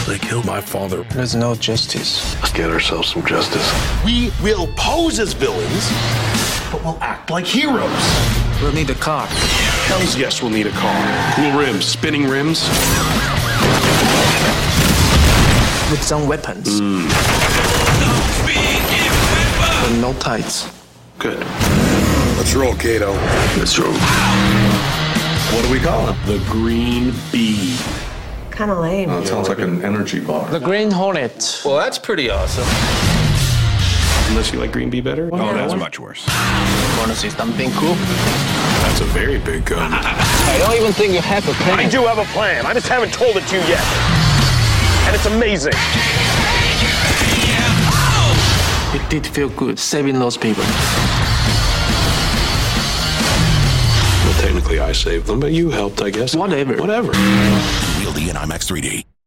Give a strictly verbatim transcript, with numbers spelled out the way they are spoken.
They killed my father. There's no justice. Let's get ourselves some justice. We will pose as villains, but we'll act like heroes. We'll need a car. Hells yes, we'll need a car. Cool rims, spinning rims. With some weapons. Mm. But no tights. Good. Let's roll, Kato. Let's roll. What do we call him? The Green Bee. Kind of lame. Oh, it sounds like an energy bar. The Green Hornet. Well, that's pretty awesome. Unless you like Green Bee better? Oh, that's much worse. Want to see something cool? That's a very big gun. I don't even think you have a plan. I do have a plan. I just haven't told it to you yet. And it's amazing. It did feel good saving those people. Well, technically I saved them, but you helped, I guess. Whatever. Whatever. Real D in IMAX three D.